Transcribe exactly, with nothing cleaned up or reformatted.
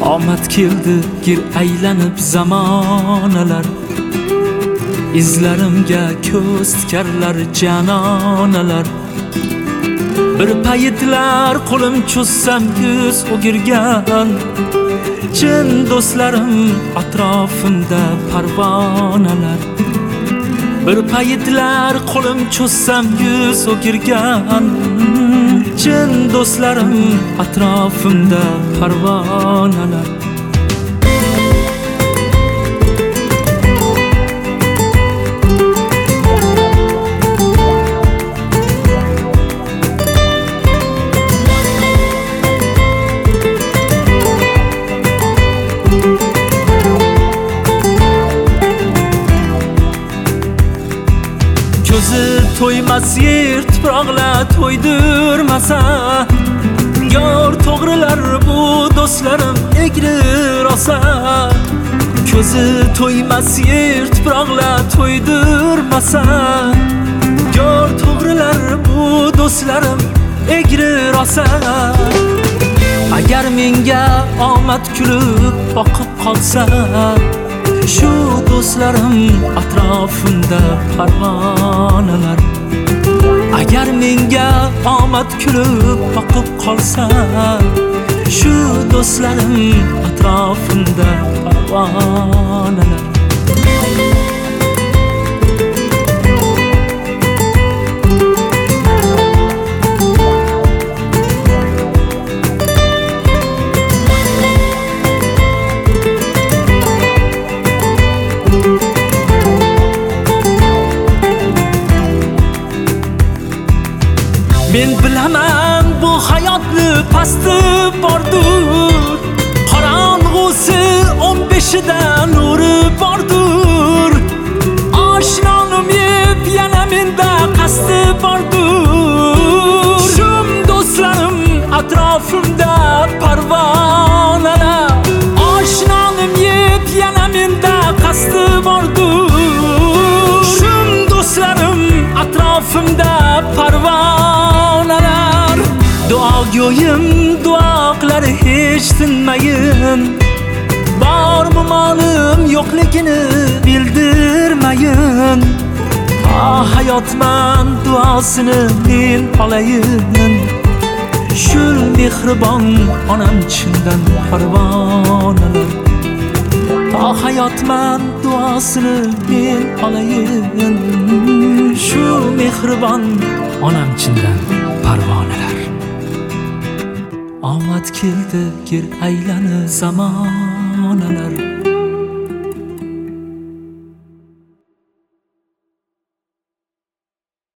Omad keldi gir aylanib zamonalar, izlarimga ko'z tikarlar janonalar. Bir paytlar qo'lim cho'zsam yuz o'girgan, chin do'stlarim atrofimda parvonalar. Bir paytlar qo'lim cho'zsam yuz o'girgan, chin do'stlarim atrofimda parvonalar. Ko'zi to'ymas yer tuproqlar to'ydirmasa, yor to'g'rilar bu do'stlarim egri rosa. Ko'zi to'ymas yer tuproqlar to'ydirmasa, yor to'g'rilar bu do'stlarim egri rosa. Agar menga omad kulib boqib qolsa, shu do'stlarim atrofimda parvonalar. Agar menga omad kulib boqib qolsa, shu do'stlarim atrofimda parvonalar. Men bilaman bu hayotni pasti bordur, qorong'usi o'n beshida nuri bordur. Oshnonim yeb yana menda qasti bordur. Shum do'stlarim atrofimda parvonalar. Oshnonim yeb yana menda qasti bordur. Shum do'stlarim atrofimda parvonalar. Duogo'yim duoqlar hech tinmayin, bormi molim yo'qligini bildirmayin. Ha hayotman duosini men olayin, shul mehribon onam chindan parvonalar. Ha hayotman duosini men olayin, shu mehribon onam chindan parvonalar. Omad keldi gir aylanib zamonalar,